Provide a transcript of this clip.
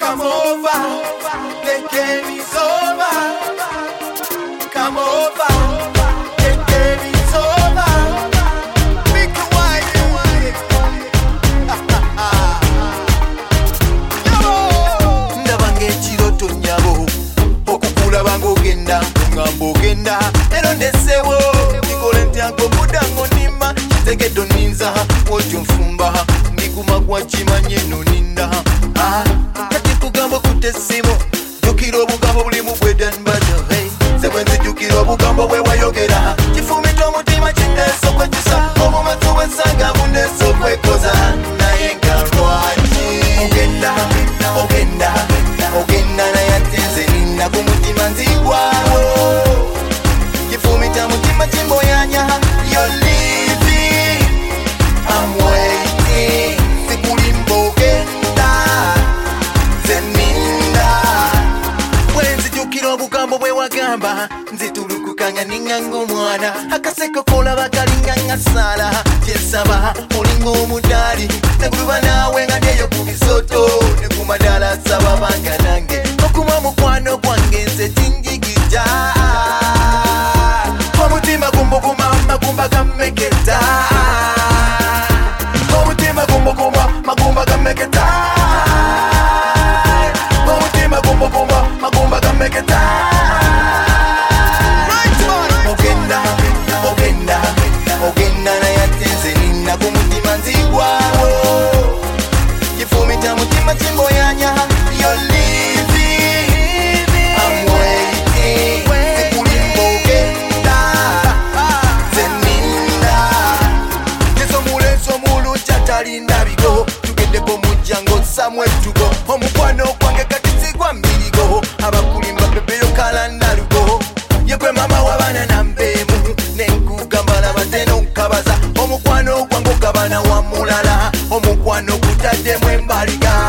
Come over, the game is over. Come over, the game is over. Make a wine. Ndabange chiroto nyabo okukula bango genda ngambo genda ero ndesewo nikole ntyango mudango nima tegedo ninza ojo mfumba nikuma kwa chimanye no ninda kati kugambo kutesimo jukiro bugambo buli mu bwedan bado hey sebenze jukiro bugambo we wayogera kifumito mutima kindeso kwetisa obumatsu wensanga bundeso kwekoza naye ngalwaji ogenda na yateze nina kumutima nzigwawo kifumita mutima chimboyanya you're leaving I'm waiting sikulimbo genda zeninda wenzi jukiro bugambo bwe wagamba nzitulukukanga ningango mwana akaseko kola bakalinganga sala kyesaba olingo omudali neguluba nawe nga ndeyo ku bisoto ne ku madala saba banga nange okuma mukwano gwange nze tinjigija omutima gumbuguma magumba gammeketa omutima gumbuguma magumba gammeketa omutima gumbuguma magumba gammeketa ogenda na yateze nina kumutima nzigwawo kifumita mutima chimboyanya you're leaving I'm waiting sikulimbo ogenda zeninda yeso mulu chatalinda bigo tugendeko mujjango samwetugo omukwano kwange kati sigwa mbirigo abakulimba bebeyo kalandalugo yekwe mama wabana nambemu nenkugambala bateno nkabaza omukwano gwange ogabana wamulala omukwano gutaddemu embaliga